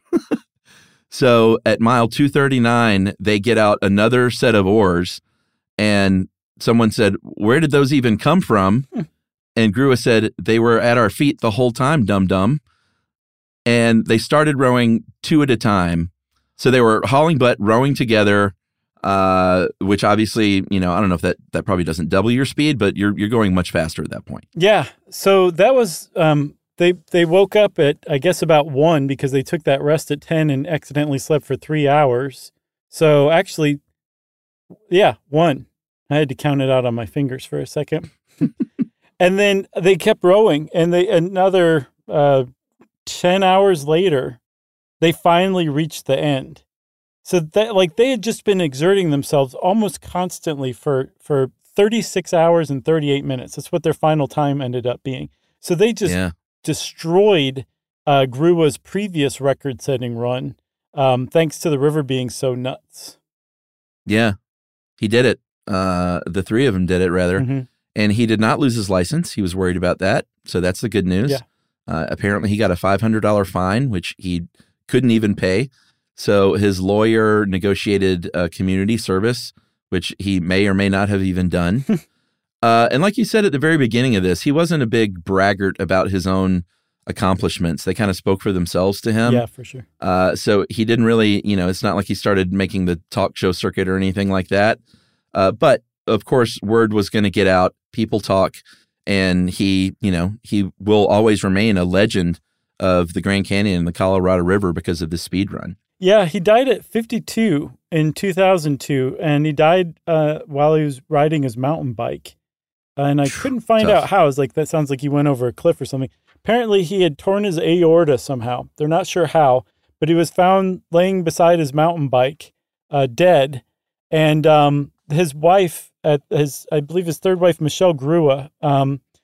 So at mile 239, they get out another set of oars. And someone said, where did those even come from? And Grua said, they were at our feet the whole time, dum-dum. And they started rowing 2 at a time. So they were hauling butt, rowing together, which obviously, I don't know if that probably doesn't double your speed, but you're going much faster at that point. Yeah. So that was, they woke up at, I guess, about 1 because they took that rest at 10 and accidentally slept for 3 hours. So actually, yeah, 1. I had to count it out on my fingers for a second. And then they kept rowing, and another 10 hours later, they finally reached the end. So that they had just been exerting themselves almost constantly for 36 hours and 38 minutes. That's what their final time ended up being. So they just destroyed Grua's previous record-setting run, thanks to the river being so nuts. Yeah, he did it. The three of them did it, rather. Mm-hmm. And he did not lose his license. He was worried about that. So that's the good news. Yeah. Apparently, he got a $500 fine, which he couldn't even pay. So his lawyer negotiated community service, which he may or may not have even done. And like you said at the very beginning of this, he wasn't a big braggart about his own accomplishments. They kind of spoke for themselves to him. Yeah, for sure. So he didn't really, it's not like he started making the talk show circuit or anything like that. But of course, word was going to get out. People talk. And he will always remain a legend of the Grand Canyon and the Colorado River because of the speed run. Yeah, he died at 52 in 2002, and he died while he was riding his mountain bike. And I couldn't find out how. I was like, that sounds like he went over a cliff or something. Apparently, he had torn his aorta somehow. They're not sure how, but he was found laying beside his mountain bike, dead. And his wife, I believe his third wife, Michelle Grua,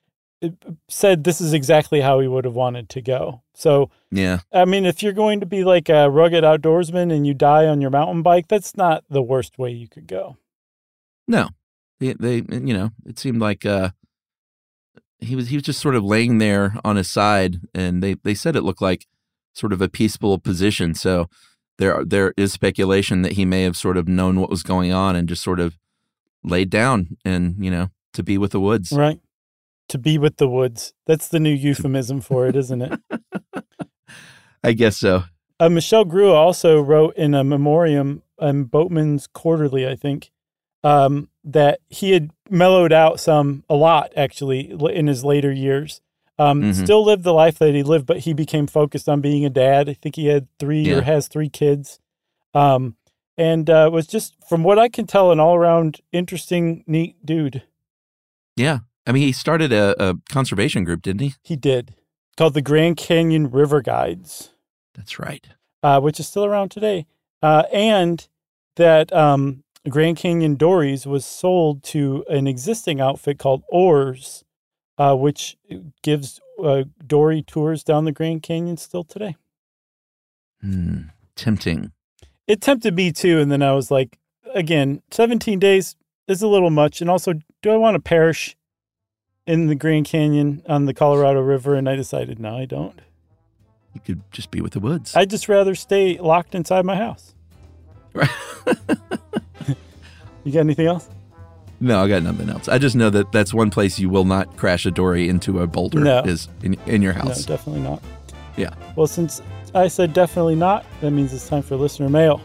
said this is exactly how he would have wanted to go. So, Yeah. I mean, if you're going to be like a rugged outdoorsman and you die on your mountain bike, that's not the worst way you could go. No, they it seemed like he was just sort of laying there on his side, and they said it looked like sort of a peaceful position. So there is speculation that he may have sort of known what was going on and just sort of laid down and, to be with the woods. Right. To be with the woods. That's the new euphemism for it, isn't it? I guess so. Michelle Grua also wrote in a memoriam in Boatman's Quarterly, I think, that he had mellowed out a lot, actually, in his later years. Still lived the life that he lived, but he became focused on being a dad. I think he had has 3 kids. And was just, from what I can tell, an all-around interesting, neat dude. Yeah. I mean, he started a conservation group, didn't he? He did. Called the Grand Canyon River Guides. That's right. Which is still around today. And that Grand Canyon Dories was sold to an existing outfit called Oars, which gives dory tours down the Grand Canyon still today. Tempting. It tempted me too, and then I was like, again, 17 days is a little much, and also, do I want to perish in the Grand Canyon on the Colorado River? And I decided, no, I don't. You could just be with the woods. I'd just rather stay locked inside my house. Right. You got anything else? No, I got nothing else. I just know that that's one place you will not crash a dory into a boulder is in your house. No, definitely not. Yeah. Well, since I said definitely not, that means it's time for listener mail.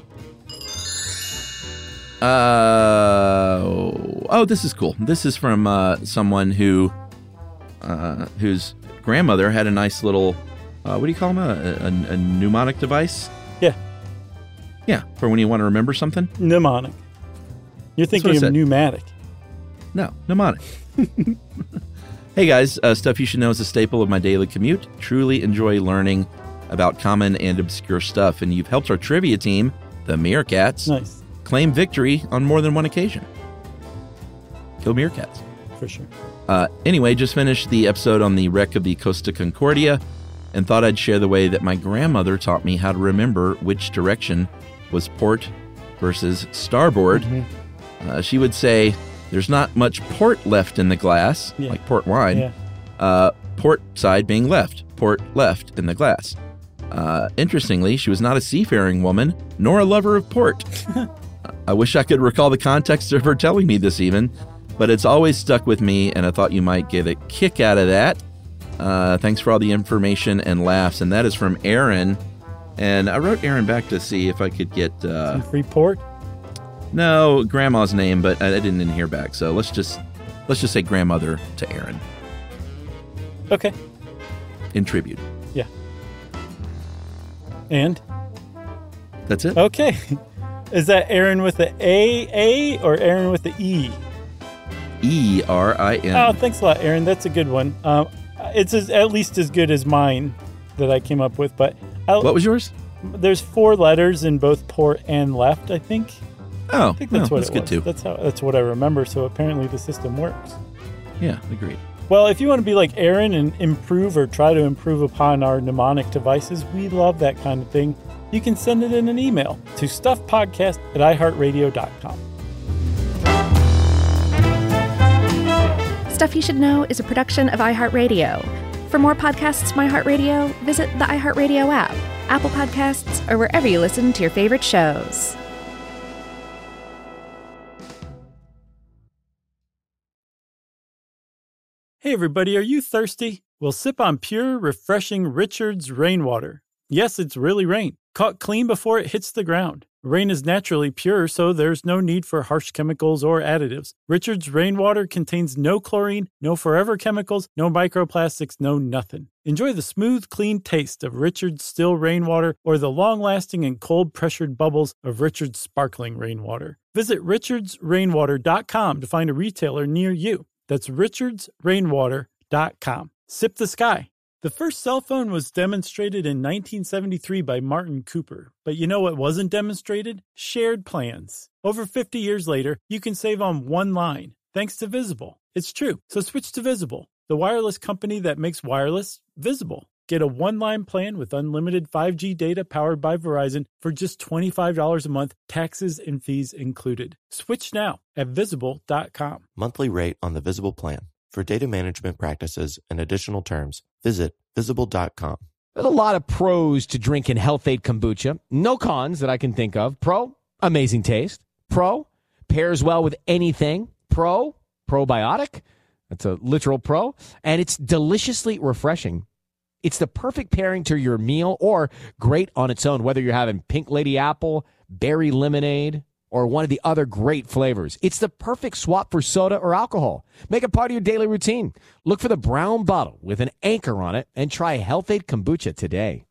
This is cool. This is from someone whose grandmother had a nice little, what do you call them? A mnemonic device? Yeah. Yeah, for when you want to remember something? Mnemonic. You're thinking of pneumatic. No, mnemonic. Hey guys, Stuff You Should Know is a staple of my daily commute. Truly enjoy learning about common and obscure stuff, and you've helped our trivia team, the Meerkats, Nice. claim victory on more than one occasion. Go Meerkats. For sure. Anyway, just finished the episode on the wreck of the Costa Concordia and thought I'd share the way that my grandmother taught me how to remember which direction was port versus starboard. Mm-hmm. She would say, there's not much port left in the glass, like port wine. Yeah. Port side being left, port left in the glass. Interestingly, she was not a seafaring woman, nor a lover of port. I wish I could recall the context of her telling me this even, but it's always stuck with me, and I thought you might get a kick out of that. Thanks for all the information and laughs. And that is from Aaron. And I wrote Aaron back to see if I could get... Some free port? No, grandma's name, but I didn't hear back. So let's just say grandmother to Aaron. Okay. In tribute. Yeah. And? That's it. Okay. Is that Aaron with the A or Aaron with the E? E-R-I-N. Oh, thanks a lot, Aaron. That's a good one. It's at least as good as mine that I came up with. But what was yours? There's 4 letters in both port and left, I think. Oh, I think that's what that's it good was. too. That's what I remember. So apparently the system works. Yeah, agreed. Well, if you want to be like Aaron and improve or try to improve upon our mnemonic devices, we love that kind of thing. You can send it in an email to stuffpodcast@iheartradio.com. Stuff You Should Know is a production of iHeartRadio. For more podcasts from iHeartRadio, visit the iHeartRadio app, Apple Podcasts, or wherever you listen to your favorite shows. Hey everybody, are you thirsty? Well, sip on pure, refreshing Richard's Rainwater. Yes, it's really rain, caught clean before it hits the ground. Rain is naturally pure, so there's no need for harsh chemicals or additives. Richard's Rainwater contains no chlorine, no forever chemicals, no microplastics, no nothing. Enjoy the smooth, clean taste of Richard's Still Rainwater or the long-lasting and cold-pressured bubbles of Richard's Sparkling Rainwater. Visit richardsrainwater.com to find a retailer near you. That's richardsrainwater.com. Sip the sky. The first cell phone was demonstrated in 1973 by Martin Cooper. But you know what wasn't demonstrated? Shared plans. Over 50 years later, you can save on one line, thanks to Visible. It's true, so switch to Visible. the wireless company that makes wireless visible. Get a one-line plan with unlimited 5G data powered by Verizon for just $25 a month, taxes and fees included. Switch now at Visible.com. Monthly rate on the Visible plan. For data management practices and additional terms, visit Visible.com. There's a lot of pros to drinking Health-Ade kombucha. No cons that I can think of. Pro, amazing taste. Pro, pairs well with anything. Pro, probiotic. That's a literal pro. And it's deliciously refreshing. It's the perfect pairing to your meal or great on its own, whether you're having pink lady apple, berry lemonade, or one of the other great flavors. It's the perfect swap for soda or alcohol. Make it part of your daily routine. Look for the brown bottle with an anchor on it and try Health-Ade kombucha today.